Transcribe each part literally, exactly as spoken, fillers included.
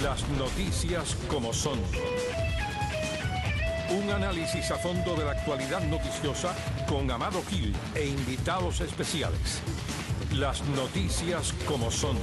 Las noticias como son. Un análisis a fondo de la actualidad noticiosa con Amado Gil e invitados especiales. Las noticias como son.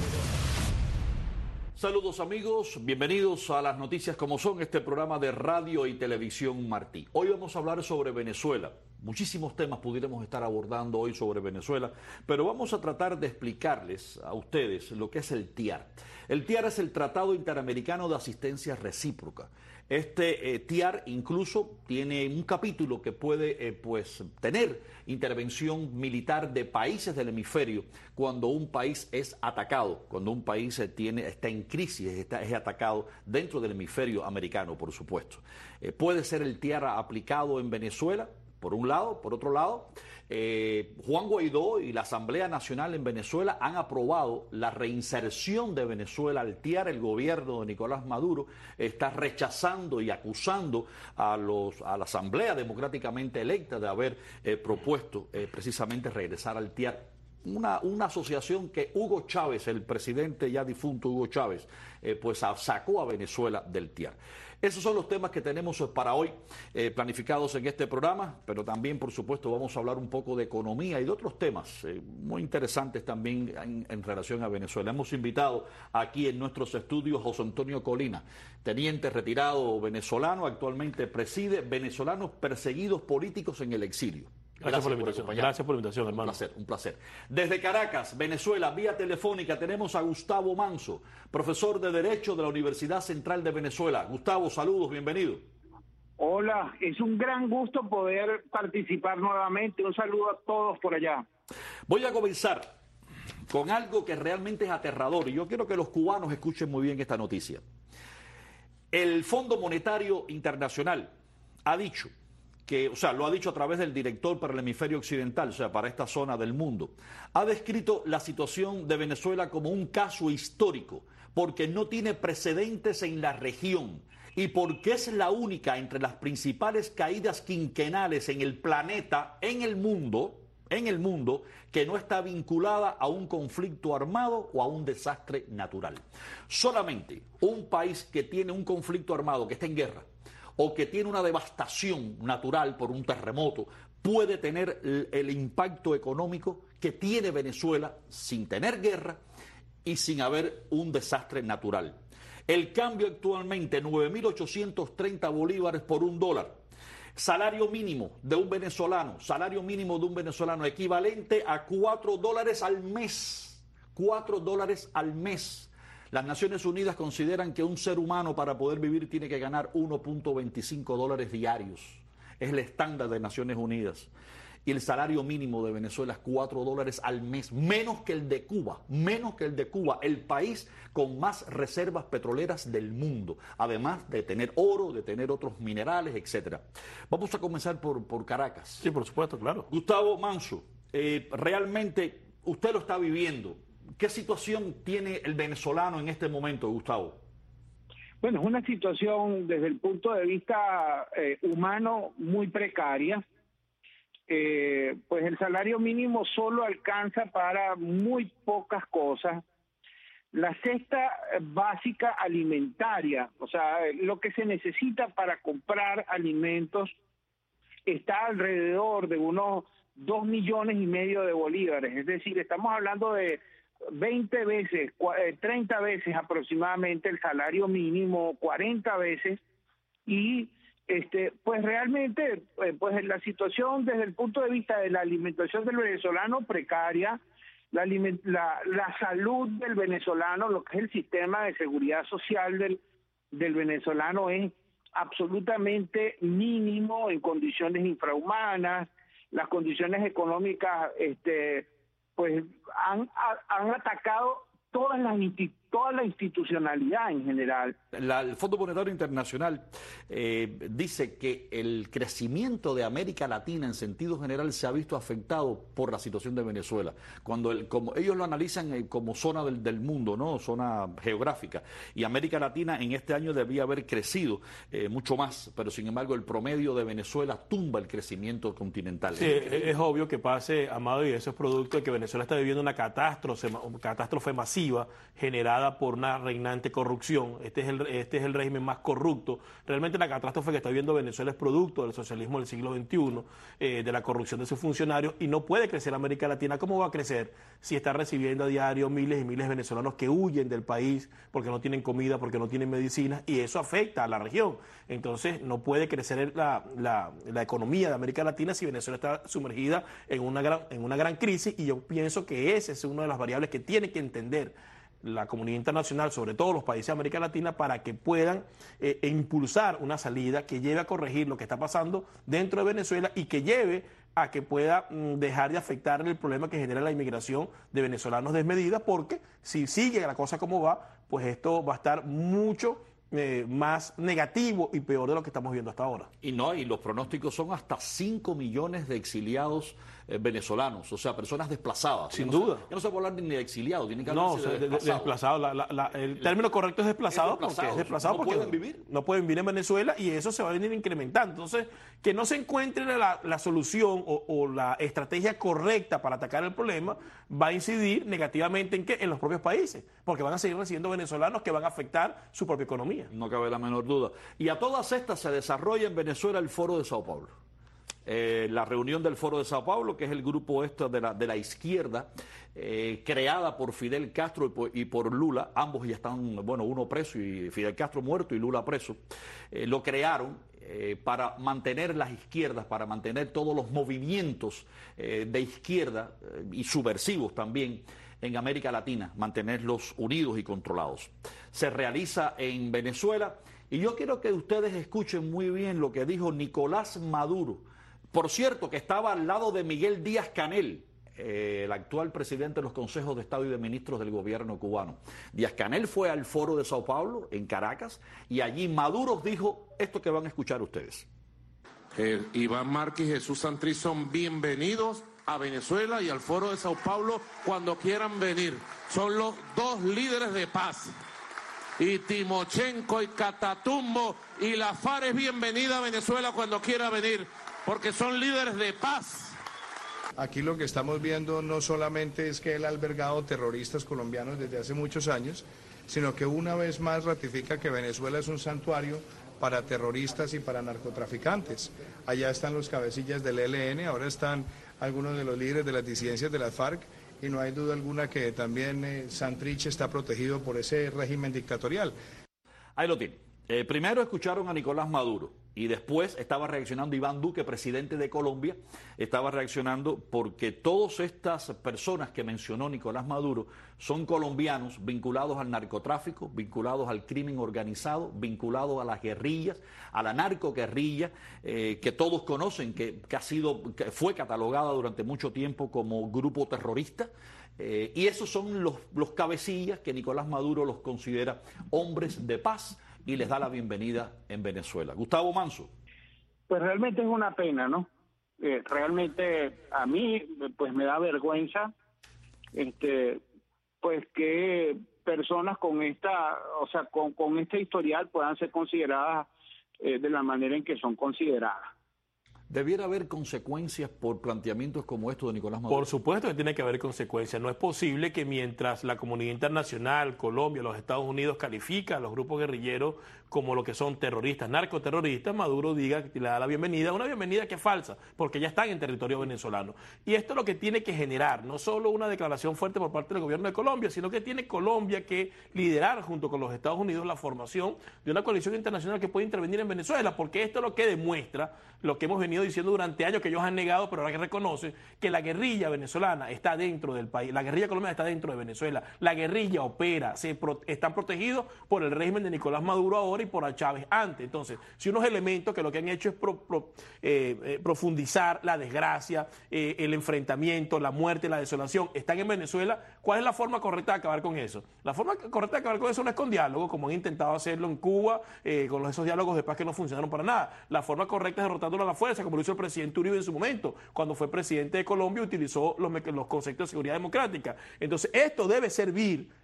Saludos amigos, bienvenidos a Las Noticias como son, este programa de radio y televisión Martí. Hoy vamos a hablar sobre Venezuela. Muchísimos temas pudiéramos estar abordando hoy sobre Venezuela, pero vamos a tratar de explicarles a ustedes lo que es el T I A R. El T I A R es el Tratado Interamericano de Asistencia Recíproca. Este eh, T I A R incluso tiene un capítulo que puede eh, pues, tener intervención militar de países del hemisferio cuando un país es atacado, cuando un país eh, tiene, está en crisis, está, es atacado dentro del hemisferio americano, por supuesto. Eh, puede ser el T I A R aplicado en Venezuela, por un lado. Por otro lado, eh, Juan Guaidó y la Asamblea Nacional en Venezuela han aprobado la reinserción de Venezuela al T I A R. El gobierno de Nicolás Maduro está rechazando y acusando a, los, a la Asamblea democráticamente electa de haber eh, propuesto eh, precisamente regresar al T I A R. Una, una asociación que Hugo Chávez, el presidente ya difunto Hugo Chávez, eh, pues a, sacó a Venezuela del T I A R. Esos son los temas que tenemos para hoy eh, planificados en este programa, pero también, por supuesto, vamos a hablar un poco de economía y de otros temas eh, muy interesantes también en, en relación a Venezuela. Hemos invitado aquí en nuestros estudios a José Antonio Colina, teniente retirado venezolano, actualmente preside Venezolanos Perseguidos Políticos en el Exilio. Gracias, Gracias por la invitación. Por Gracias por la invitación, hermano. Un placer, un placer. Desde Caracas, Venezuela, vía telefónica, tenemos a Gustavo Manso, profesor de Derecho de la Universidad Central de Venezuela. Gustavo, saludos, bienvenido. Hola, es un gran gusto poder participar nuevamente. Un saludo a todos por allá. Voy a comenzar con algo que realmente es aterrador y yo quiero que los cubanos escuchen muy bien esta noticia. El Fondo Monetario Internacional ha dicho que, o sea, lo ha dicho a través del director para el hemisferio occidental, o sea, para esta zona del mundo, ha descrito la situación de Venezuela como un caso histórico, porque no tiene precedentes en la región y porque es la única entre las principales caídas quinquenales en el planeta, en el mundo, en el mundo, que no está vinculada a un conflicto armado o a un desastre natural. Solamente un país que tiene un conflicto armado, que está en guerra, o que tiene una devastación natural por un terremoto, puede tener el, el impacto económico que tiene Venezuela sin tener guerra y sin haber un desastre natural. El cambio actualmente, nueve mil ochocientos treinta bolívares por un dólar. Salario mínimo de un venezolano, salario mínimo de un venezolano equivalente a cuatro dólares al mes. cuatro dólares al mes. Las Naciones Unidas consideran que un ser humano para poder vivir tiene que ganar uno punto veinticinco dólares diarios. Es el estándar de Naciones Unidas. Y el salario mínimo de Venezuela es cuatro dólares al mes, menos que el de Cuba, menos que el de Cuba, el país con más reservas petroleras del mundo, además de tener oro, de tener otros minerales, etcétera. Vamos a comenzar por, por Caracas. Sí, por supuesto, claro. Gustavo Manso, eh, realmente usted lo está viviendo. ¿Qué situación tiene el venezolano en este momento, Gustavo? Bueno, es una situación desde el punto de vista eh, humano muy precaria. Eh, pues el salario mínimo solo alcanza para muy pocas cosas. La cesta básica alimentaria, o sea, lo que se necesita para comprar alimentos, está alrededor de unos dos millones y medio de bolívares. Es decir, estamos hablando de veinte veces, treinta veces aproximadamente el salario mínimo, cuarenta veces, y este pues realmente pues la situación desde el punto de vista de la alimentación del venezolano precaria, la, la, la salud del venezolano, lo que es el sistema de seguridad social del, del venezolano es absolutamente mínimo, en condiciones infrahumanas, las condiciones económicas este pues han, han atacado todas las toda la institucionalidad en general. La, el Fondo Monetario Internacional eh, dice que el crecimiento de América Latina en sentido general se ha visto afectado por la situación de Venezuela. Cuando el, como ellos lo analizan eh, como zona del, del mundo, ¿no? Zona geográfica. Y América Latina en este año debía haber crecido eh, mucho más, pero sin embargo el promedio de Venezuela tumba el crecimiento continental. Sí, es, es obvio que pase, Amado, y eso es producto de que Venezuela está viviendo una catástrofe, catástrofe masiva generada marcada por una reinante corrupción. Este es el, este es el régimen más corrupto. Realmente la catástrofe que está viviendo Venezuela es producto del socialismo del siglo veintiuno, eh, de la corrupción de sus funcionarios, y no puede crecer América Latina. ¿Cómo va a crecer si está recibiendo a diario miles y miles de venezolanos que huyen del país porque no tienen comida, porque no tienen medicinas, y eso afecta a la región? Entonces no puede crecer la, la, la economía de América Latina si Venezuela está sumergida en una gran, en una gran crisis, y yo pienso que esa es una de las variables que tiene que entender la comunidad internacional, sobre todo los países de América Latina, para que puedan eh, impulsar una salida que lleve a corregir lo que está pasando dentro de Venezuela y que lleve a que pueda mm, dejar de afectar el problema que genera la inmigración de venezolanos desmedida, porque si sigue la cosa como va, pues esto va a estar mucho eh, más negativo y peor de lo que estamos viendo hasta ahora. Y no, y los pronósticos son hasta cinco millones de exiliados eh, venezolanos, o sea, personas desplazadas. Sin no duda. Se, ya no se puede hablar ni de exiliados, tiene que No, hablarse o sea, de de, de desplazado. La, la, la, el término correcto es desplazado, Es desplazado, porque es desplazado no porque pueden vivir. no pueden vivir en Venezuela, y eso se va a venir incrementando. Entonces, que no se encuentre la, la solución o, o la estrategia correcta para atacar el problema va a incidir negativamente en qué, en los propios países, porque van a seguir recibiendo venezolanos que van a afectar su propia economía. No cabe la menor duda. Y a todas estas se desarrolla en Venezuela el Foro de Sao Paulo. Eh, la reunión del Foro de Sao Paulo, que es el grupo esto de la, de la izquierda, eh, creada por Fidel Castro y por, y por Lula, ambos ya están, bueno, uno preso y Fidel Castro muerto y Lula preso, eh, lo crearon eh, para mantener las izquierdas, para mantener todos los movimientos eh, de izquierda eh, y subversivos también en América Latina, mantenerlos unidos y controlados. Se realiza en Venezuela, y yo quiero que ustedes escuchen muy bien lo que dijo Nicolás Maduro. Por cierto, que estaba al lado de Miguel Díaz-Canel, eh, el actual presidente de los consejos de Estado y de ministros del gobierno cubano. Díaz-Canel fue al Foro de Sao Paulo, en Caracas, y allí Maduro dijo esto que van a escuchar ustedes. Eh, Iván Márquez y Jesús Santrich son bienvenidos a Venezuela y al Foro de Sao Paulo cuando quieran venir. Son los dos líderes de paz. Y Timochenko y Catatumbo y la FARC es bienvenida a Venezuela cuando quiera venir, porque son líderes de paz. Aquí lo que estamos viendo no solamente es que él ha albergado terroristas colombianos desde hace muchos años, sino que una vez más ratifica que Venezuela es un santuario para terroristas y para narcotraficantes. Allá están los cabecillas del E L N, ahora están algunos de los líderes de las disidencias de las FARC, y no hay duda alguna que también eh, Santrich está protegido por ese régimen dictatorial. Ahí lo tiene. Eh, primero escucharon a Nicolás Maduro y después estaba reaccionando Iván Duque, presidente de Colombia, estaba reaccionando porque todas estas personas que mencionó Nicolás Maduro son colombianos vinculados al narcotráfico, vinculados al crimen organizado, vinculados a las guerrillas, a la narcoguerrilla, eh, que todos conocen, que, que, ha sido, que fue catalogada durante mucho tiempo como grupo terrorista. Eh, y esos son los, los cabecillas que Nicolás Maduro los considera hombres de paz y les da la bienvenida en Venezuela. Gustavo Manso. Pues realmente es una pena, ¿no? Eh, realmente a mí pues me da vergüenza este pues que personas con esta, o sea, con, con este historial puedan ser consideradas eh, de la manera en que son consideradas. ¿Debiera haber consecuencias por planteamientos como estos de Nicolás Maduro? Por supuesto que tiene que haber consecuencias. No es posible que mientras la comunidad internacional, Colombia, los Estados Unidos califica a los grupos guerrilleros como lo que son terroristas, narcoterroristas, Maduro diga que le da la bienvenida, una bienvenida que es falsa, porque ya están en territorio venezolano. Y esto es lo que tiene que generar, no solo una declaración fuerte por parte del gobierno de Colombia, sino que tiene Colombia que liderar junto con los Estados Unidos la formación de una coalición internacional que puede intervenir en Venezuela, porque esto es lo que demuestra lo que hemos venido diciendo durante años, que ellos han negado, pero ahora que reconocen que la guerrilla venezolana está dentro del país, la guerrilla colombiana está dentro de Venezuela, la guerrilla opera, se pro, están protegidos por el régimen de Nicolás Maduro ahora y por a Chávez antes. Entonces, si unos elementos que lo que han hecho es pro, pro, eh, eh, profundizar la desgracia, eh, el enfrentamiento, la muerte, la desolación, están en Venezuela, ¿cuál es la forma correcta de acabar con eso? La forma correcta de acabar con eso no es con diálogo, como han intentado hacerlo en Cuba, eh, con esos diálogos de paz que no funcionaron para nada. La forma correcta es derrotándolo a la fuerza, como lo hizo el presidente Uribe en su momento, cuando fue presidente de Colombia, utilizó los, los conceptos de seguridad democrática. Entonces, esto debe servir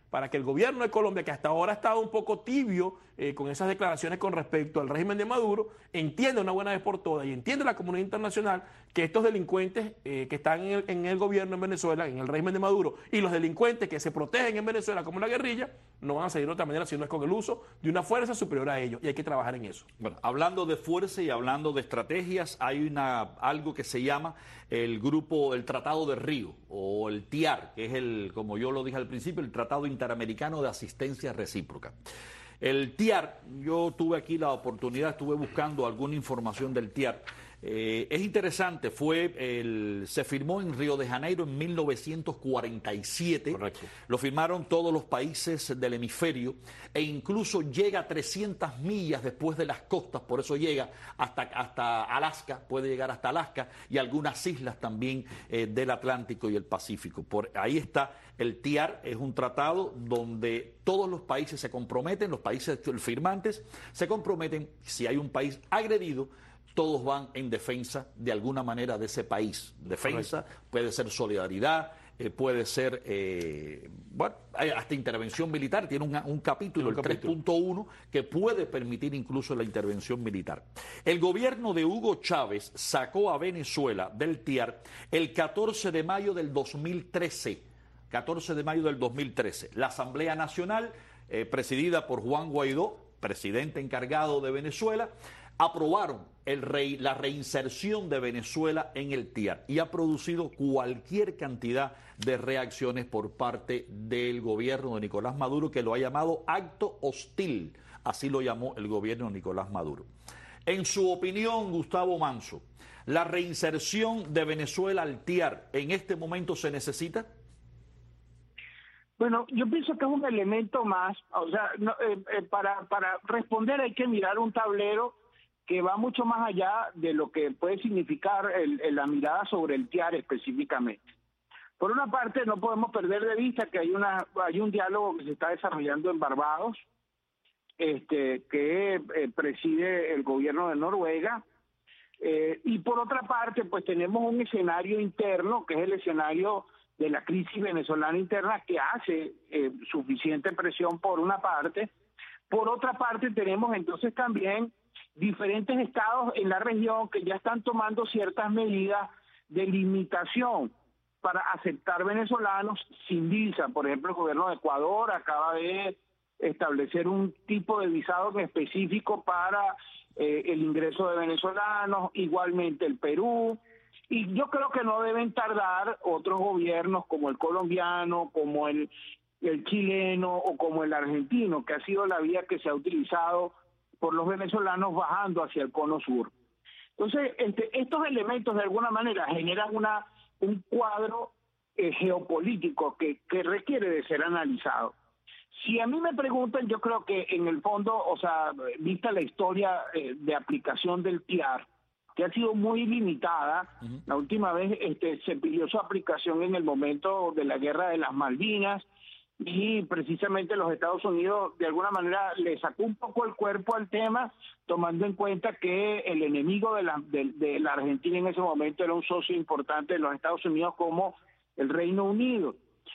para que el gobierno de Colombia, que hasta ahora ha estado un poco tibio eh, con esas declaraciones con respecto al régimen de Maduro, entienda una buena vez por todas y entienda la comunidad internacional que estos delincuentes eh, que están en el, en el gobierno en Venezuela, en el régimen de Maduro, y los delincuentes que se protegen en Venezuela como la guerrilla, no van a salir de otra manera si no es con el uso de una fuerza superior a ellos, y hay que trabajar en eso. Bueno, hablando de fuerza y hablando de estrategias, hay una algo que se llama el grupo, el Tratado de Río, o el T I A R, que es el, como yo lo dije al principio, el Tratado Interamericano de Asistencia Recíproca. El T I A R, yo tuve aquí la oportunidad, estuve buscando alguna información del T I A R. Eh, es interesante, fue el, se firmó en Río de Janeiro en mil novecientos cuarenta y siete. Correcto. Lo firmaron todos los países del hemisferio e incluso llega a trescientas millas después de las costas, por eso llega hasta, hasta Alaska, puede llegar hasta Alaska y algunas islas también eh, del Atlántico y el Pacífico. Por ahí está el T I A R, es un tratado donde todos los países se comprometen, los países firmantes se comprometen, si hay un país agredido, todos van en defensa de alguna manera de ese país. Defensa, correcto, puede ser solidaridad, eh, puede ser, eh, bueno, hasta intervención militar. Tiene un, un capítulo, un el tres punto uno, que puede permitir incluso la intervención militar. El gobierno de Hugo Chávez sacó a Venezuela del T I A R el catorce de mayo del dos mil trece. catorce de mayo del dos mil trece. La Asamblea Nacional, eh, presidida por Juan Guaidó, presidente encargado de Venezuela, aprobaron el rey, la reinserción de Venezuela en el T I A R y ha producido cualquier cantidad de reacciones por parte del gobierno de Nicolás Maduro, que lo ha llamado acto hostil, así lo llamó el gobierno de Nicolás Maduro. En su opinión, Gustavo Manso, ¿la reinserción de Venezuela al T I A R en este momento se necesita? Bueno, yo pienso que es un elemento más, o sea, no, eh, eh, para, para responder hay que mirar un tablero que va mucho más allá de lo que puede significar el, el, la mirada sobre el T I A R específicamente. Por una parte, no podemos perder de vista que hay una hay un diálogo que se está desarrollando en Barbados, este, que eh, preside el gobierno de Noruega, eh, y por otra parte, pues tenemos un escenario interno, que es el escenario de la crisis venezolana interna, que hace eh, suficiente presión por una parte. Por otra parte, tenemos entonces también diferentes estados en la región que ya están tomando ciertas medidas de limitación para aceptar venezolanos sin visa. Por ejemplo, el gobierno de Ecuador acaba de establecer un tipo de visado específico para eh, el ingreso de venezolanos, igualmente el Perú, y yo creo que no deben tardar otros gobiernos como el colombiano, como el, el chileno o como el argentino, que ha sido la vía que se ha utilizado por los venezolanos bajando hacia el cono sur. Entonces, este, estos elementos de alguna manera generan una un cuadro eh, geopolítico que, que requiere de ser analizado. Si a mí me preguntan, yo creo que en el fondo, o sea, vista la historia eh, de aplicación del T I A R, que ha sido muy limitada, uh-huh. La última vez este, se pidió su aplicación en el momento de la guerra de las Malvinas, y precisamente los Estados Unidos de alguna manera le sacó un poco el cuerpo al tema, tomando en cuenta que el enemigo de la, de, de la Argentina en ese momento era un socio importante de los Estados Unidos como el Reino Unido.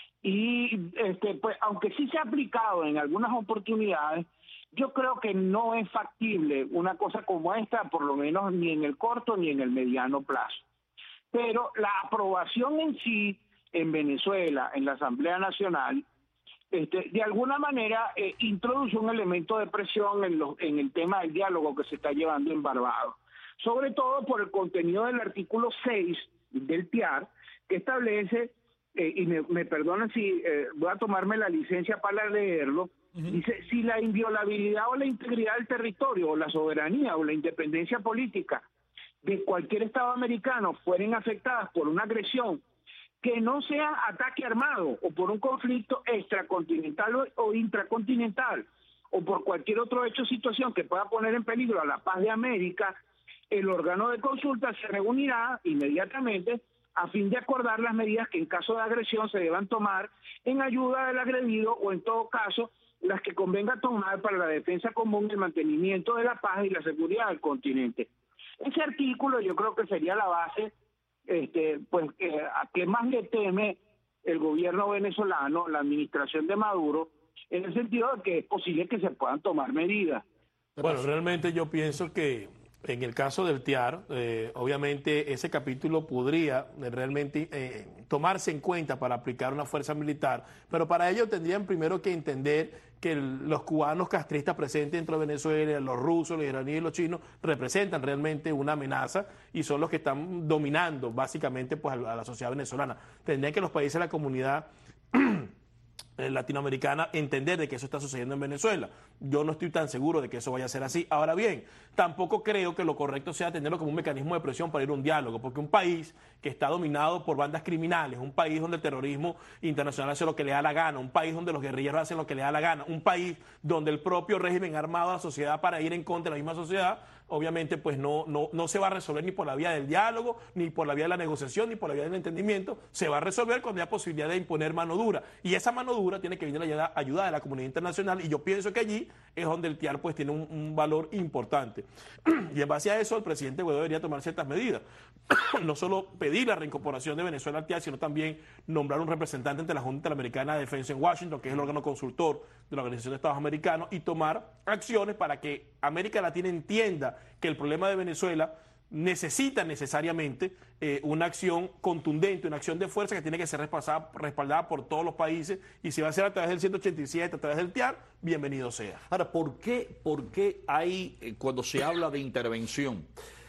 Y este pues aunque sí se ha aplicado en algunas oportunidades, yo creo que no es factible una cosa como esta, por lo menos ni en el corto ni en el mediano plazo. Pero la aprobación en sí en Venezuela, en la Asamblea Nacional, Este, de alguna manera eh, introduce un elemento de presión en, los, en el tema del diálogo que se está llevando en Barbados, sobre todo por el contenido del artículo seis del T I A R, que establece, eh, y me, me perdonan si eh, voy a tomarme la licencia para leerlo, uh-huh. Dice, si la inviolabilidad o la integridad del territorio, o la soberanía o la independencia política de cualquier Estado americano fueren afectadas por una agresión que no sea ataque armado o por un conflicto extracontinental o, o intracontinental o por cualquier otro hecho o situación que pueda poner en peligro a la paz de América, el órgano de consulta se reunirá inmediatamente a fin de acordar las medidas que en caso de agresión se deban tomar en ayuda del agredido o en todo caso las que convenga tomar para la defensa común y el mantenimiento de la paz y la seguridad del continente. Ese artículo yo creo que sería la base Este, pues eh, a qué más le teme el gobierno venezolano, la administración de Maduro, en el sentido de que es posible que se puedan tomar medidas. Bueno, realmente yo pienso que en el caso del T I A R, eh, obviamente ese capítulo podría eh, realmente eh, tomarse en cuenta para aplicar una fuerza militar, pero para ello tendrían primero que entender que el, los cubanos castristas presentes dentro de Venezuela, los rusos, los iraníes y los chinos, representan realmente una amenaza y son los que están dominando básicamente pues, a la sociedad venezolana. Tendrían que los países de la comunidad latinoamericana entender de que eso está sucediendo en Venezuela. Yo no estoy tan seguro de que eso vaya a ser así. Ahora bien, tampoco creo que lo correcto sea tenerlo como un mecanismo de presión para ir a un diálogo, porque un país que está dominado por bandas criminales, un país donde el terrorismo internacional hace lo que le da la gana, un país donde los guerrilleros hacen lo que le da la gana, un país donde el propio régimen ha armado a la sociedad para ir en contra de la misma sociedad, obviamente pues no, no, no se va a resolver ni por la vía del diálogo, ni por la vía de la negociación, ni por la vía del entendimiento. Se va a resolver cuando haya posibilidad de imponer mano dura. Y esa mano dura tiene que venir la ayuda, ayuda de la comunidad internacional, y yo pienso que allí es donde el T I A R pues tiene un, un valor importante. Y en base a eso el presidente Guaidó debería tomar ciertas medidas. No solo pedir la reincorporación de Venezuela al T I A R, sino también nombrar un representante ante la Junta Interamericana de Defensa en Washington, que es el órgano consultor de la Organización de Estados Americanos, y tomar acciones para que América Latina entienda que el problema de Venezuela necesita necesariamente eh, una acción contundente, una acción de fuerza que tiene que ser respaldada, respaldada por todos los países, y si va a ser a través del ciento ochenta y siete, a través del T I A R, bienvenido sea. Ahora, ¿por qué, por qué hay, eh, cuando se habla de intervención,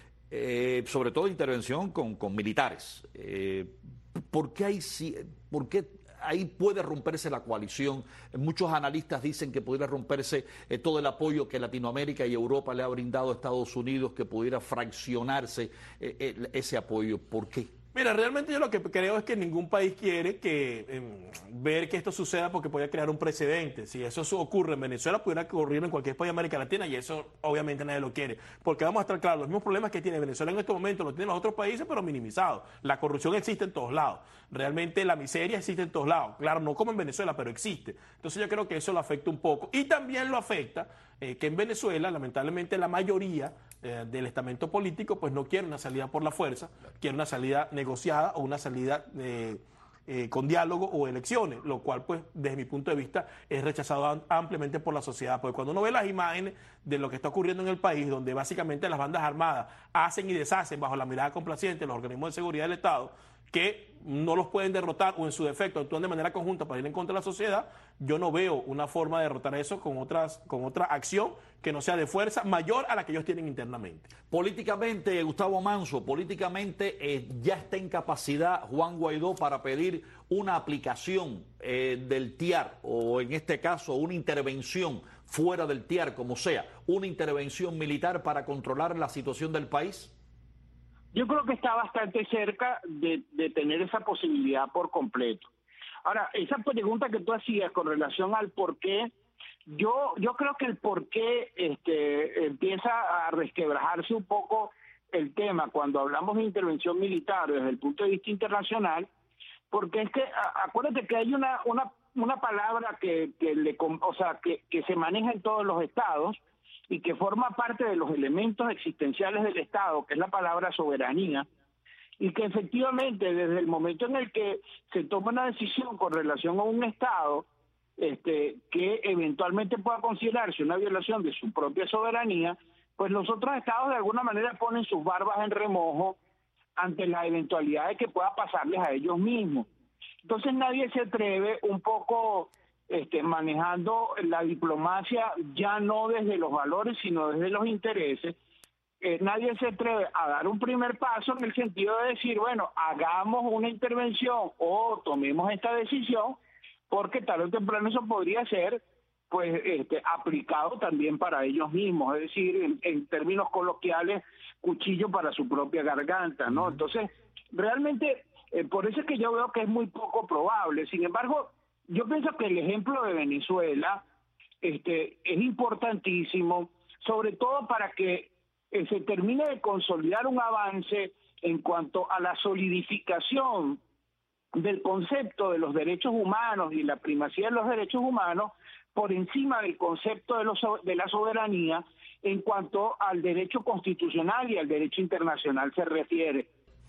eh, sobre todo intervención con, con militares, eh, ¿por qué hay, por qué ahí puede romperse la coalición? Muchos analistas dicen que pudiera romperse eh, todo el apoyo que Latinoamérica y Europa le ha brindado a Estados Unidos, que pudiera fraccionarse eh, eh, ese apoyo. ¿Por qué? Mira, realmente yo lo que creo es que ningún país quiere que eh, ver que esto suceda, porque puede crear un precedente. Si eso ocurre en Venezuela, pudiera ocurrir en cualquier país de América Latina, y eso obviamente nadie lo quiere. Porque vamos a estar claros, los mismos problemas que tiene Venezuela en este momento los tienen los otros países, pero minimizados. La corrupción existe en todos lados. Realmente la miseria existe en todos lados. Claro, no como en Venezuela, pero existe. Entonces yo creo que eso lo afecta un poco. Y también lo afecta eh, que en Venezuela, lamentablemente, la mayoría eh, del estamento político pues no quiere una salida por la fuerza, quiere una salida negociada o una salida eh, eh, con diálogo o elecciones, lo cual pues desde mi punto de vista es rechazado ampliamente por la sociedad, porque cuando uno ve las imágenes de lo que está ocurriendo en el país, donde básicamente las bandas armadas hacen y deshacen bajo la mirada complaciente de los organismos de seguridad del Estado, que no los pueden derrotar o en su defecto actúan de manera conjunta para ir en contra de la sociedad, yo no veo una forma de derrotar eso con, otras, con otra acción que no sea de fuerza mayor a la que ellos tienen internamente. Políticamente, Gustavo Manso, políticamente eh, ya está en capacidad Juan Guaidó para pedir una aplicación eh, del T I A R, o en este caso una intervención fuera del T I A R, como sea, una intervención militar para controlar la situación del país. Yo creo que está bastante cerca de, de tener esa posibilidad por completo. Ahora, esa pregunta que tú hacías con relación al por qué, yo yo creo que el por qué este, empieza a resquebrajarse un poco el tema cuando hablamos de intervención militar desde el punto de vista internacional, porque es que, acuérdate que hay una una, una palabra que, que, le, o sea, que, que se maneja en todos los estados, y que forma parte de los elementos existenciales del Estado, que es la palabra soberanía, y que efectivamente desde el momento en el que se toma una decisión con relación a un Estado este, que eventualmente pueda considerarse una violación de su propia soberanía, pues los otros Estados de alguna manera ponen sus barbas en remojo ante la eventualidad de que pueda pasarles a ellos mismos. Entonces nadie se atreve un poco... Este, manejando la diplomacia ya no desde los valores, sino desde los intereses, eh, nadie se atreve a dar un primer paso en el sentido de decir, bueno, hagamos una intervención o tomemos esta decisión, porque tarde o temprano eso podría ser pues este, aplicado también para ellos mismos, es decir, en, en términos coloquiales, cuchillo para su propia garganta, ¿no? Entonces, realmente, eh, por eso es que yo veo que es muy poco probable. Sin embargo, yo pienso que el ejemplo de Venezuela este, es importantísimo, sobre todo para que eh, se termine de consolidar un avance en cuanto a la solidificación del concepto de los derechos humanos y la primacía de los derechos humanos por encima del concepto de, los, de la soberanía en cuanto al derecho constitucional y al derecho internacional se refiere.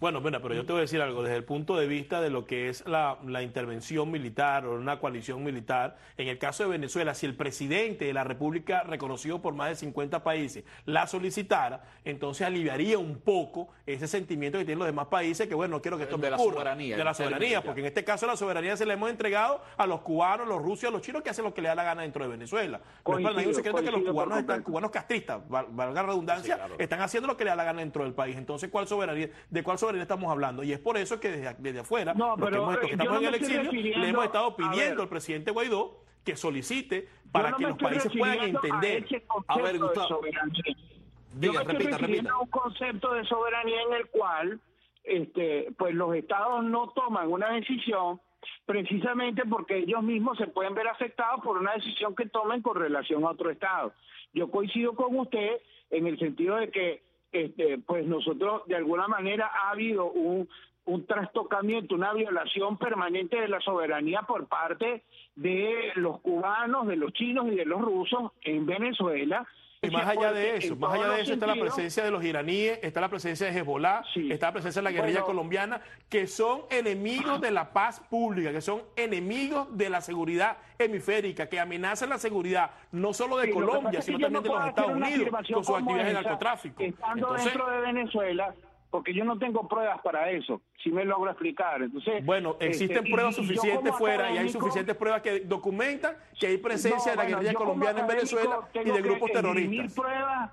Bueno, bueno, pero yo te voy a decir algo, desde el punto de vista de lo que es la, la intervención militar o una coalición militar, en el caso de Venezuela, si el presidente de la República, reconocido por más de cincuenta países, la solicitara, entonces aliviaría un poco ese sentimiento que tienen los demás países, que bueno, no quiero que esto de me la ocurra, soberanía, de la soberanía, porque en este caso la soberanía se la hemos entregado a los cubanos, los rusos, a los chinos, que hacen lo que les da la gana dentro de Venezuela. No es para nadie un secreto que los cubanos están, cubanos castristas, val- valga la redundancia, sí, claro, están haciendo lo que les da la gana dentro del país. Entonces, ¿cuál soberanía, ¿de cuál soberanía estamos hablando? Y es por eso que desde, desde afuera, No, los que, pero, hemos, los que estamos no en el me estoy exilio, refiriendo- le hemos estado a ver. pidiendo al presidente Guaidó que solicite para no que me los estoy países puedan refiriendo a entender. ese A ver, concepto de Gustavo. soberanía. Yo Diga, me estoy repita, refiriendo repita. a un concepto de soberanía en el cual este, pues los estados no toman una decisión precisamente porque ellos mismos se pueden ver afectados por una decisión que tomen con relación a otro estado. Yo coincido con usted en el sentido de que este, pues nosotros de alguna manera ha habido un, un trastocamiento, una violación permanente de la soberanía por parte de los cubanos, de los chinos y de los rusos en Venezuela. Y más allá de Porque eso, en más allá todos de los eso está la sentidos- presencia de los iraníes, está la presencia de Hezbollah, Sí. está la presencia de la guerrilla Bueno. colombiana, que son enemigos de la paz pública, que son enemigos de la seguridad hemisférica, que amenazan la seguridad no solo de Sí, lo que pasa Colombia, es que sino yo también no de los puedo Estados hacer una Unidos, afirmación con sus como actividades de esa, narcotráfico. Estando Entonces, dentro de Venezuela, porque yo no tengo pruebas para eso, si me logro explicar. Entonces, bueno, existen este, pruebas y- y yo suficientes como fuera y hay académico- suficientes pruebas que documentan que hay presencia de No, la bueno, guerrilla yo como colombiana en académico Venezuela y tengo de que grupos esgrimir terroristas. Pruebas,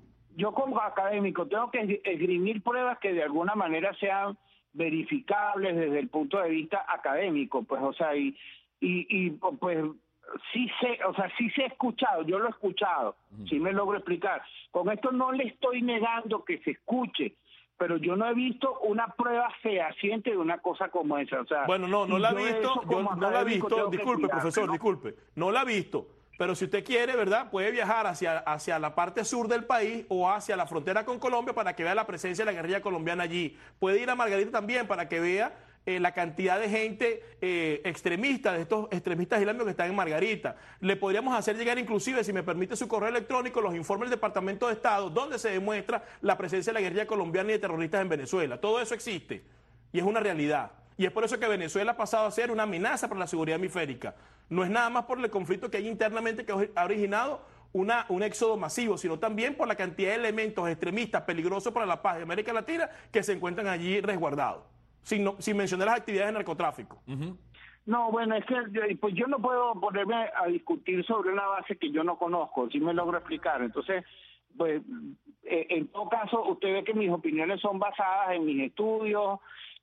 yo como académico tengo que esgrimir pruebas que de alguna manera sean verificables desde el punto de vista académico, pues, o sea, y, y, y pues sí sé, o sea, sí se ha escuchado, yo lo he escuchado, sí me logro explicar. Con esto no le estoy negando que se escuche, pero yo no he visto una prueba fehaciente de una cosa como esa. O sea, Bueno, no, no y la he yo visto, eso yo como no la he académico visto, tengo que disculpe, cuidarme, profesor, ¿no? disculpe, no la he visto, pero si usted quiere, ¿verdad? Puede viajar hacia, hacia la parte sur del país o hacia la frontera con Colombia para que vea la presencia de la guerrilla colombiana allí. Puede ir a Margarita también para que vea eh, la cantidad de gente eh, extremista, de estos extremistas islámicos que están en Margarita. Le podríamos hacer llegar inclusive, si me permite su correo electrónico, los informes del Departamento de Estado, donde se demuestra la presencia de la guerrilla colombiana y de terroristas en Venezuela. Todo eso existe y es una realidad. Y es por eso que Venezuela ha pasado a ser una amenaza para la seguridad hemisférica. No es nada más por el conflicto que hay internamente que ha originado una, un éxodo masivo, sino también por la cantidad de elementos extremistas peligrosos para la paz de América Latina que se encuentran allí resguardados, sin, no, sin mencionar las actividades de narcotráfico. Uh-huh. No, bueno, es que yo, pues yo no puedo ponerme a discutir sobre una base que yo no conozco, si me logro explicar. Entonces, pues, eh, en todo caso, usted ve que mis opiniones son basadas en mis estudios,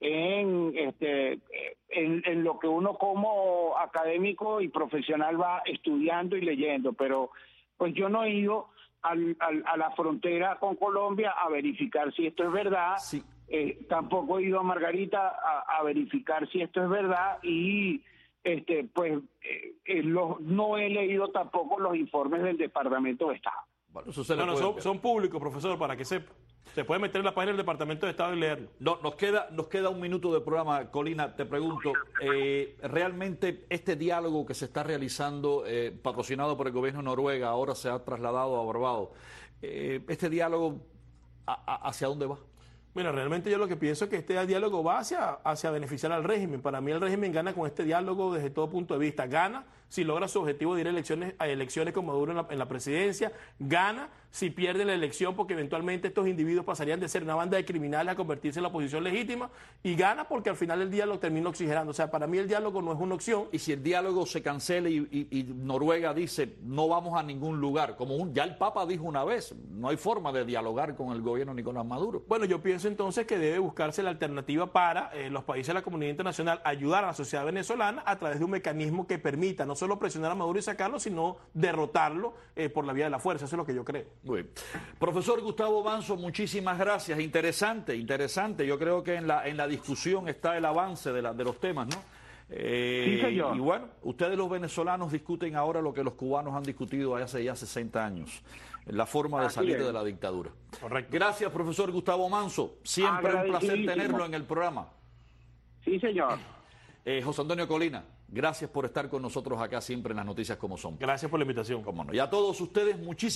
en este en, en lo que uno como académico y profesional va estudiando y leyendo, pero pues yo no he ido al, al, a la frontera con Colombia a verificar si esto es verdad, Sí. eh, tampoco he ido a Margarita a, a verificar si esto es verdad y este pues eh, eh, los, no he leído tampoco los informes del Departamento de Estado. Bueno, eso se le Bueno, puede son, enviar. son públicos, profesor, para que sepa. Se puede meter en la página del Departamento de Estado y leerlo. No, nos queda, nos queda un minuto de programa, Colina. Te pregunto, eh, ¿realmente este diálogo que se está realizando, eh, patrocinado por el gobierno de Noruega, ahora se ha trasladado a Barbados? Eh, ¿Este diálogo a, a, hacia dónde va? Mira, realmente yo lo que pienso es que este diálogo va hacia, hacia beneficiar al régimen. Para mí el régimen gana con este diálogo desde todo punto de vista. Gana si logra su objetivo de ir a elecciones, a elecciones con Maduro en la, en la presidencia. Gana si pierde la elección porque eventualmente estos individuos pasarían de ser una banda de criminales a convertirse en la oposición legítima. Y gana porque al final el diálogo termina oxigenando. O sea, para mí el diálogo no es una opción. Y si el diálogo se cancela y, y, y Noruega dice no vamos a ningún lugar, como un, ya el Papa dijo una vez, no hay forma de dialogar con el gobierno Nicolás Maduro. Bueno, yo pienso entonces que debe buscarse la alternativa para eh, los países de la comunidad internacional ayudar a la sociedad venezolana a través de un mecanismo que permita no solo presionar a Maduro y sacarlo, sino derrotarlo eh, por la vía de la fuerza. Eso es lo que yo creo. Muy bien. Profesor Gustavo Manso, muchísimas gracias. Interesante, interesante. Yo creo que en la, en la discusión está el avance de, la, de los temas, ¿no? Eh, Sí, señor. Y bueno, ustedes los venezolanos discuten ahora lo que los cubanos han discutido hace ya sesenta años, la forma de Así salir es. de la dictadura. Correcto. Gracias, profesor Gustavo Manso. Siempre un placer Agradecidísimo. tenerlo en el programa. Sí, señor. Eh, José Antonio Colina, gracias por estar con nosotros acá siempre en las noticias como son. Gracias por la invitación. Cómo no. Y a todos ustedes, muchísimas